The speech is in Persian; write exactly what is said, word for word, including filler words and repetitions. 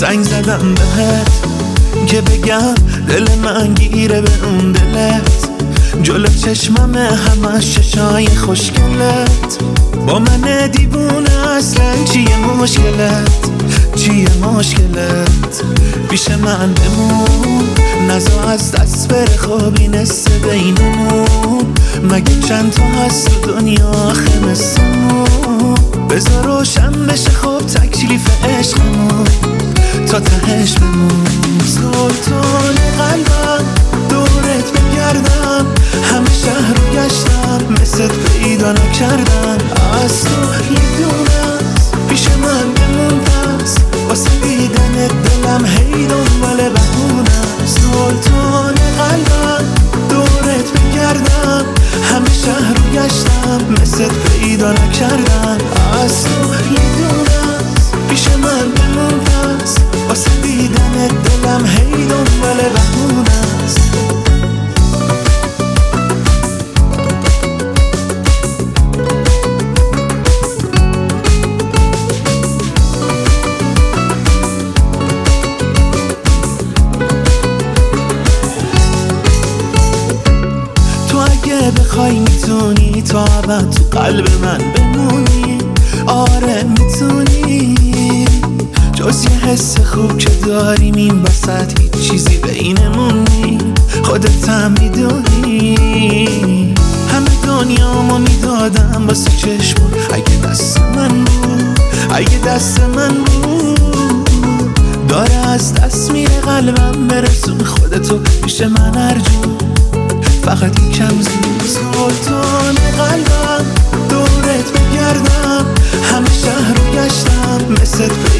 زنگ زدم بهت که بگم دل من گیره به اون دلت، جلو چشمم همش چشای خوشگلت. با من دیوونه اصلا چیه مشکلت، چیه مشکلت؟ پیش من بمون، نزا از دست بره خوابی نسته بینمون. مگه چند تا هست تو دنیا آخه مثلمون؟ بذار روشن بشه خوب تکلیف عشقمون تا تهش بمون. سلطان قلبم دورت بگردم، همه شهر رو گشتم مثل پیدا نکردم. از تو یه دونه پیش من بمون پس، واسه دیدن دلم هی دنبال بهونه. سلطان قلبم دورت بگردم، همه شهر رو گشتم مثل پیدا نکردم. از تو یه دونه پیش من بمون پس، واسه دیدن دلم هی دنبال بهونه است. بخوای میتونی تا ابد تو قلب من بمونی. آره میتونی، جز یه حس خوب که داریم این وسط هیچ چیزی بینمون نی. خودت هم میدونی همه دنیامو میدادم واسه چشمون. اگه دست من بود، اگه دست من بود، داره از دست میره قلبم. برسون خودتو پیش من ارجون، فقط یکم زود. سلطان قلبم دورت بگردم، همه شهر رو گشتم مثل